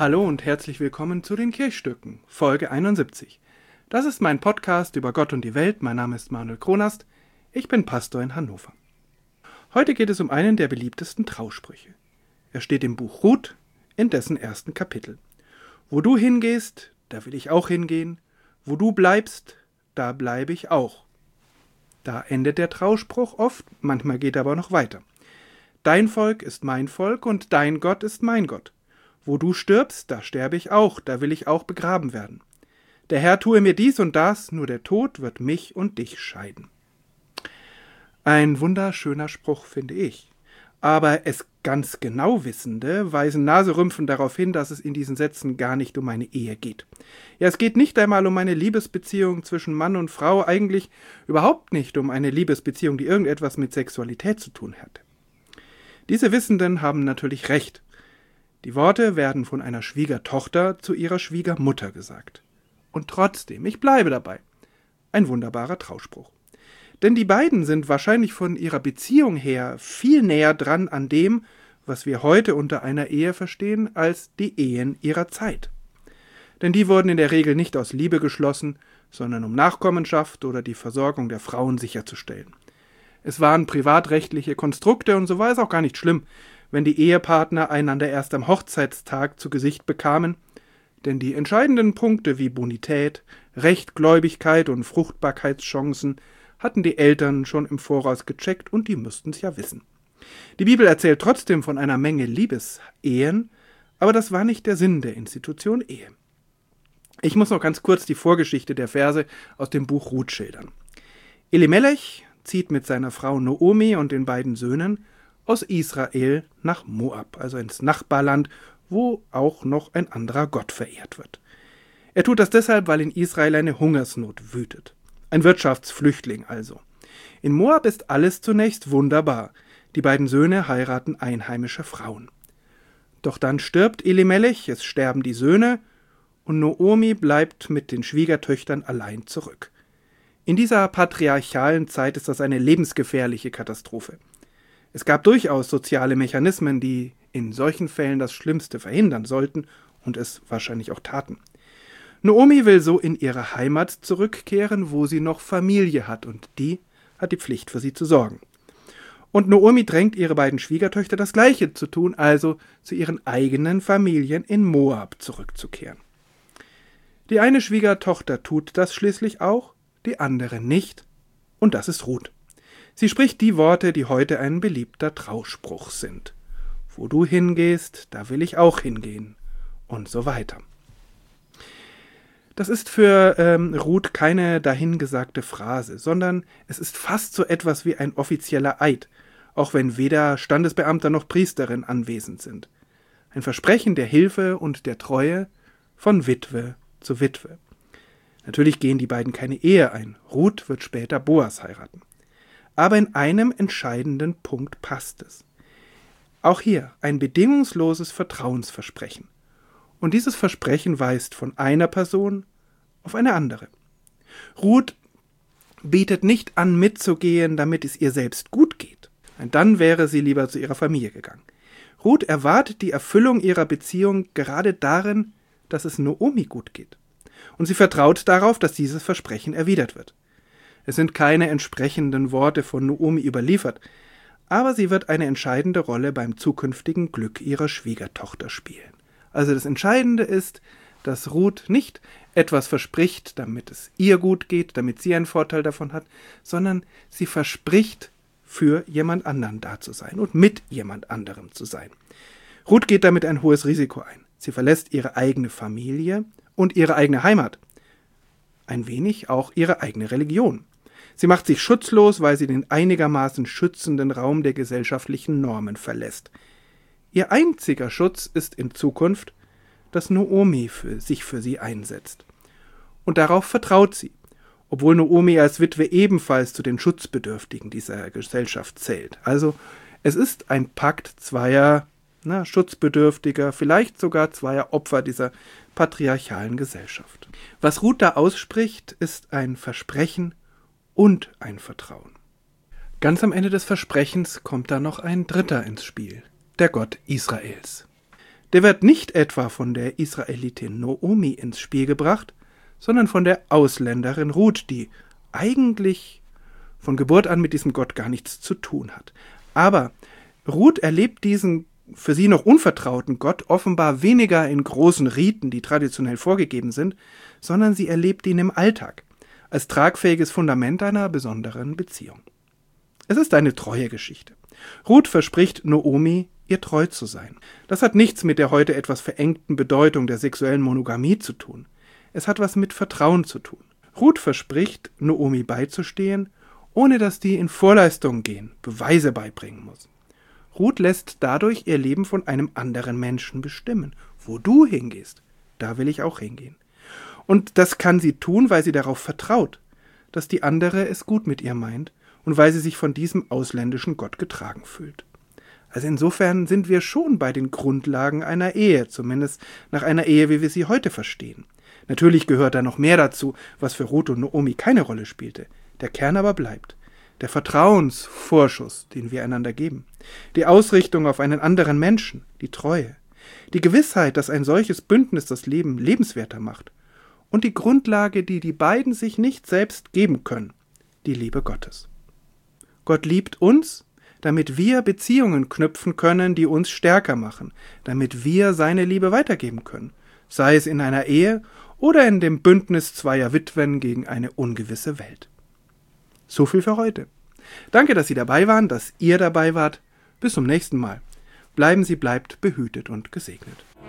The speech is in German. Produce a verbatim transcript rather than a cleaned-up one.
Hallo und herzlich willkommen zu den Kirchstücken, Folge einundsiebzig. Das ist mein Podcast über Gott und die Welt. Mein Name ist Manuel Kronast. Ich bin Pastor in Hannover. Heute geht es um einen der beliebtesten Trausprüche. Er steht im Buch Ruth, in dessen ersten Kapitel. Wo du hingehst, da will ich auch hingehen. Wo du bleibst, da bleibe ich auch. Da endet der Trauspruch oft, manchmal geht er aber noch weiter. Dein Volk ist mein Volk und dein Gott ist mein Gott. Wo du stirbst, da sterbe ich auch, da will ich auch begraben werden. Der Herr tue mir dies und das, nur der Tod wird mich und dich scheiden. Ein wunderschöner Spruch, finde ich. Aber es ganz genau Wissende weisen naserümpfend darauf hin, dass es in diesen Sätzen gar nicht um eine Ehe geht. Ja, es geht nicht einmal um eine Liebesbeziehung zwischen Mann und Frau, eigentlich überhaupt nicht um eine Liebesbeziehung, die irgendetwas mit Sexualität zu tun hatte. Diese Wissenden haben natürlich recht. Die Worte werden von einer Schwiegertochter zu ihrer Schwiegermutter gesagt. Und trotzdem, ich bleibe dabei. Ein wunderbarer Trauspruch. Denn die beiden sind wahrscheinlich von ihrer Beziehung her viel näher dran an dem, was wir heute unter einer Ehe verstehen, als die Ehen ihrer Zeit. Denn die wurden in der Regel nicht aus Liebe geschlossen, sondern um Nachkommenschaft oder die Versorgung der Frauen sicherzustellen. Es waren privatrechtliche Konstrukte und so war es auch gar nicht schlimm, wenn die Ehepartner einander erst am Hochzeitstag zu Gesicht bekamen, denn die entscheidenden Punkte wie Bonität, Rechtgläubigkeit und Fruchtbarkeitschancen hatten die Eltern schon im Voraus gecheckt und die müssten es ja wissen. Die Bibel erzählt trotzdem von einer Menge Liebesehen, aber das war nicht der Sinn der Institution Ehe. Ich muss noch ganz kurz die Vorgeschichte der Verse aus dem Buch Ruth schildern. Elimelech zieht mit seiner Frau Noomi und den beiden Söhnen aus Israel nach Moab, also ins Nachbarland, wo auch noch ein anderer Gott verehrt wird. Er tut das deshalb, weil in Israel eine Hungersnot wütet. Ein Wirtschaftsflüchtling also. In Moab ist alles zunächst wunderbar. Die beiden Söhne heiraten einheimische Frauen. Doch dann stirbt Elimelech, es sterben die Söhne und Noomi bleibt mit den Schwiegertöchtern allein zurück. In dieser patriarchalen Zeit ist das eine lebensgefährliche Katastrophe. Es gab durchaus soziale Mechanismen, die in solchen Fällen das Schlimmste verhindern sollten und es wahrscheinlich auch taten. Noomi will so in ihre Heimat zurückkehren, wo sie noch Familie hat und die hat die Pflicht, für sie zu sorgen. Und Noomi drängt ihre beiden Schwiegertöchter, das Gleiche zu tun, also zu ihren eigenen Familien in Moab zurückzukehren. Die eine Schwiegertochter tut das schließlich auch, die andere nicht, und das ist Ruth. Sie spricht die Worte, die heute ein beliebter Trauspruch sind. Wo du hingehst, da will ich auch hingehen. Und so weiter. Das ist für ähm, Ruth keine dahingesagte Phrase, sondern es ist fast so etwas wie ein offizieller Eid, auch wenn weder Standesbeamter noch Priesterin anwesend sind. Ein Versprechen der Hilfe und der Treue von Witwe zu Witwe. Natürlich gehen die beiden keine Ehe ein. Ruth wird später Boas heiraten. Aber in einem entscheidenden Punkt passt es. Auch hier ein bedingungsloses Vertrauensversprechen. Und dieses Versprechen weist von einer Person auf eine andere. Ruth bietet nicht an, mitzugehen, damit es ihr selbst gut geht. Dann wäre sie lieber zu ihrer Familie gegangen. Ruth erwartet die Erfüllung ihrer Beziehung gerade darin, dass es Noomi gut geht. Und sie vertraut darauf, dass dieses Versprechen erwidert wird. Es sind keine entsprechenden Worte von Noomi überliefert, aber sie wird eine entscheidende Rolle beim zukünftigen Glück ihrer Schwiegertochter spielen. Also das Entscheidende ist, dass Ruth nicht etwas verspricht, damit es ihr gut geht, damit sie einen Vorteil davon hat, sondern sie verspricht, für jemand anderen da zu sein und mit jemand anderem zu sein. Ruth geht damit ein hohes Risiko ein. Sie verlässt ihre eigene Familie und ihre eigene Heimat. Ein wenig auch ihre eigene Religion. Sie macht sich schutzlos, weil sie den einigermaßen schützenden Raum der gesellschaftlichen Normen verlässt. Ihr einziger Schutz ist in Zukunft, dass Noomi für sich für sie einsetzt. Und darauf vertraut sie, obwohl Noomi als Witwe ebenfalls zu den Schutzbedürftigen dieser Gesellschaft zählt. Also es ist ein Pakt zweier na, Schutzbedürftiger, vielleicht sogar zweier Opfer dieser patriarchalen Gesellschaft. Was Ruth da ausspricht, ist ein Versprechen und ein Vertrauen. Ganz am Ende des Versprechens kommt da noch ein Dritter ins Spiel, der Gott Israels. der wird nicht etwa von der Israelitin Noomi ins Spiel gebracht, sondern von der Ausländerin Ruth, die eigentlich von Geburt an mit diesem Gott gar nichts zu tun hat. Aber Ruth erlebt diesen für sie noch unvertrauten Gott offenbar weniger in großen Riten, die traditionell vorgegeben sind, sondern sie erlebt ihn im Alltag, als tragfähiges Fundament einer besonderen Beziehung. Es ist eine treue Geschichte. Ruth verspricht Noomi, ihr treu zu sein. Das hat nichts mit der heute etwas verengten Bedeutung der sexuellen Monogamie zu tun. Es hat was mit Vertrauen zu tun. Ruth verspricht, Noomi beizustehen, ohne dass die in Vorleistung gehen, Beweise beibringen muss. Ruth lässt dadurch ihr Leben von einem anderen Menschen bestimmen. Wo du hingehst, da will ich auch hingehen. Und das kann sie tun, weil sie darauf vertraut, dass die andere es gut mit ihr meint und weil sie sich von diesem ausländischen Gott getragen fühlt. Also insofern sind wir schon bei den Grundlagen einer Ehe, zumindest nach einer Ehe, wie wir sie heute verstehen. Natürlich gehört da noch mehr dazu, was für Ruth und Noomi keine Rolle spielte. Der Kern aber bleibt. Der Vertrauensvorschuss, den wir einander geben. Die Ausrichtung auf einen anderen Menschen, die Treue. Die Gewissheit, dass ein solches Bündnis das Leben lebenswerter macht. Und die Grundlage, die die beiden sich nicht selbst geben können, die Liebe Gottes. Gott liebt uns, damit wir Beziehungen knüpfen können, die uns stärker machen, damit wir seine Liebe weitergeben können, sei es in einer Ehe oder in dem Bündnis zweier Witwen gegen eine ungewisse Welt. So viel für heute. Danke, dass Sie dabei waren, dass ihr dabei wart. Bis zum nächsten Mal. Bleiben Sie, bleibt behütet und gesegnet.